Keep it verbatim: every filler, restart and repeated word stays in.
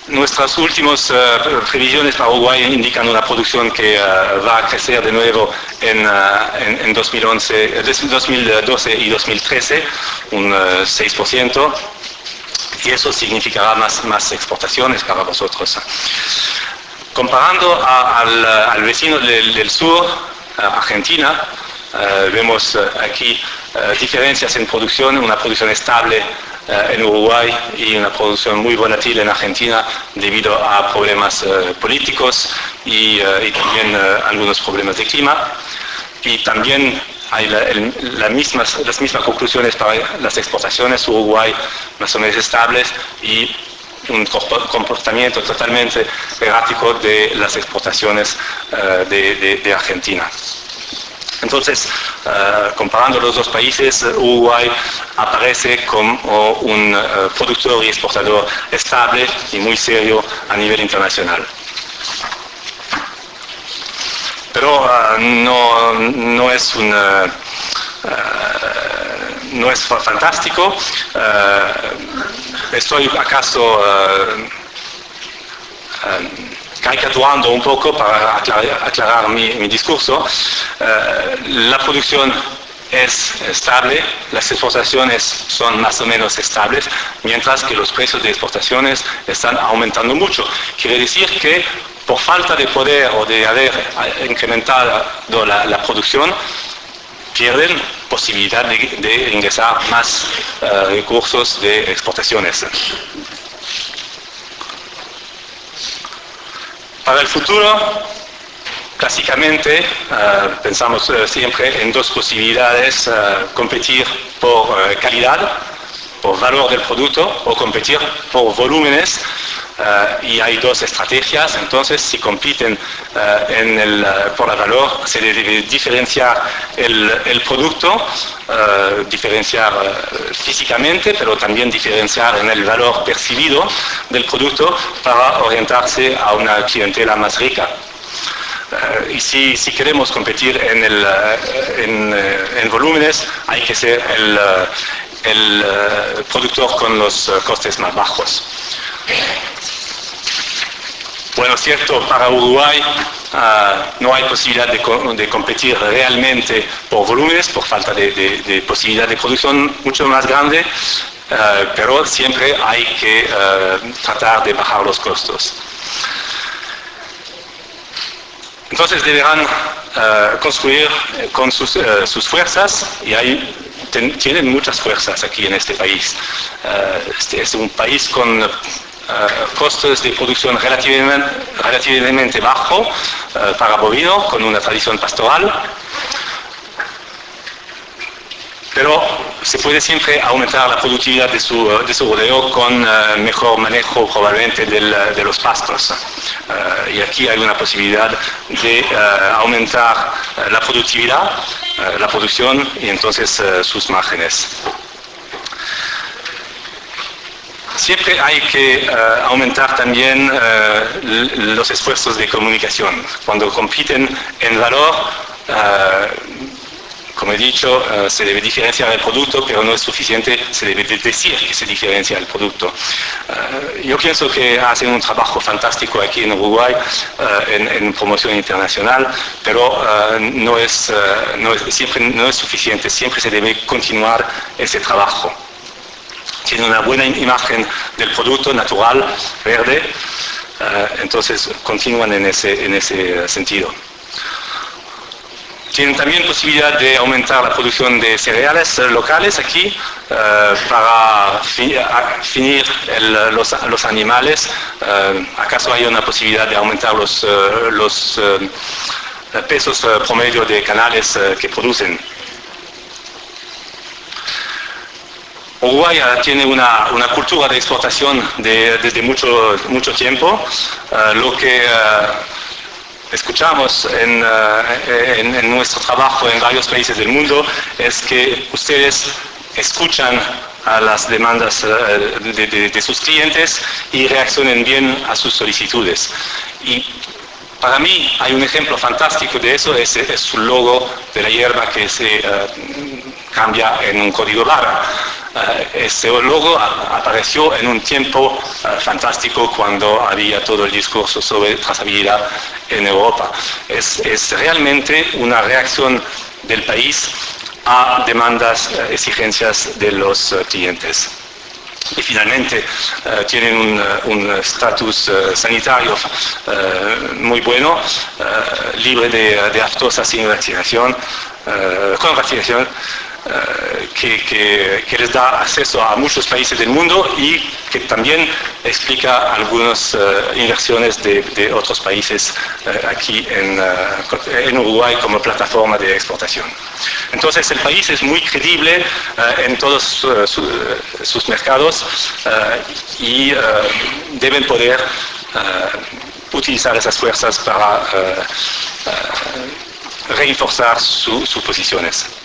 Nuestras últimas uh, previsiones para Uruguay indican una producción que uh, va a crecer de nuevo en, uh, en, en dos mil once, dos mil doce y dos mil trece, un uh, seis por ciento, y eso significará más, más exportaciones para vosotros. Comparando a, al, al vecino del, del sur, uh, Argentina, uh, vemos uh, aquí uh, diferencias en producción, una producción estable Uh, en Uruguay y una producción muy volátil en Argentina debido a problemas uh, políticos y, uh, y también uh, algunos problemas de clima. Y también hay la, el, la mismas, las mismas conclusiones para las exportaciones. Uruguay más o menos estables y un comportamiento totalmente errático de las exportaciones uh, de, de, de Argentina. Entonces, uh, comparando los dos países, Uruguay aparece como un uh, productor y exportador estable y muy serio a nivel internacional. Pero uh, no, no es un... Uh, uh, no es fantástico. Uh, ¿Estoy acaso... Uh, um, caricaturando un poco para aclarar, aclarar mi, mi discurso? Uh, la producción es estable, las exportaciones son más o menos estables, mientras que los precios de exportaciones están aumentando mucho. Quiere decir que por falta de poder o de haber incrementado la, la producción, pierden posibilidad de, de ingresar más uh, recursos de exportaciones. Para el futuro, clásicamente, uh, pensamos uh, siempre en dos posibilidades: uh, competir por uh, calidad, por valor del producto, o competir por volúmenes. Uh, y hay dos estrategias. Entonces, si compiten uh, en el, uh, por el valor, se debe diferenciar el, el producto, uh, diferenciar uh, físicamente, pero también diferenciar en el valor percibido del producto para orientarse a una clientela más rica. Uh, y si, si queremos competir en, el, uh, en, uh, en volúmenes, hay que ser el, uh, el uh, productor con los uh, costes más bajos. Bueno, cierto, para Uruguay uh, no hay posibilidad de, co de competir realmente por volúmenes, por falta de, de, de posibilidad de producción mucho más grande, uh, pero siempre hay que uh, tratar de bajar los costos. Entonces deberán uh, construir con sus, uh, sus fuerzas, y hay, ten, tienen muchas fuerzas aquí en este país. Uh, este es un país con Uh, costos de producción relativamente, relativamente bajo uh, para bovino, con una tradición pastoral, pero se puede siempre aumentar la productividad de su, de su rodeo con uh, mejor manejo probablemente del, de los pastos. Uh, y aquí hay una posibilidad de uh, aumentar uh, la productividad, uh, la producción y entonces uh, sus márgenes. Siempre hay que uh, aumentar también uh, los esfuerzos de comunicación. Cuando compiten en valor, uh, como he dicho, uh, se debe diferenciar el producto, pero no es suficiente, se debe decir que se diferencia el producto. Uh, yo pienso que hacen un trabajo fantástico aquí en Uruguay uh, en, en promoción internacional, pero uh, no, es, uh, no, es, siempre, no es suficiente, siempre se debe continuar ese trabajo. Tiene una buena imagen del producto natural, verde, uh, entonces continúan en ese, en ese sentido. Tienen también posibilidad de aumentar la producción de cereales locales aquí uh, para fi finir el, los, los animales. Uh, ¿Acaso hay una posibilidad de aumentar los, uh, los uh, pesos uh, promedio de canales uh, que producen? Uruguay tiene una, una cultura de exportación de, desde mucho, mucho tiempo. Uh, lo que uh, escuchamos en, uh, en, en nuestro trabajo en varios países del mundo es que ustedes escuchan a las demandas uh, de, de, de sus clientes y reaccionan bien a sus solicitudes. Y para mí hay un ejemplo fantástico de eso, es, es su logo de la hierba que se uh, cambia en un código barra. Este logo apareció en un tiempo fantástico cuando había todo el discurso sobre trazabilidad en Europa. Es, es realmente una reacción del país a demandas, exigencias de los clientes. Y finalmente uh, tienen un estatus uh, sanitario uh, muy bueno, uh, libre de, de aftosa sin vaccinación, uh, con vaccinación, uh, que, que, que les da acceso a muchos países del mundo y que también explica algunas uh, inversiones de, de otros países uh, aquí en, uh, en Uruguay como plataforma de exportación. Entonces el país es muy creíble uh, en todos uh, su, uh, sus mercados uh, y uh, deben poder uh, utilizar esas fuerzas para uh, uh, reforzar su, sus posiciones.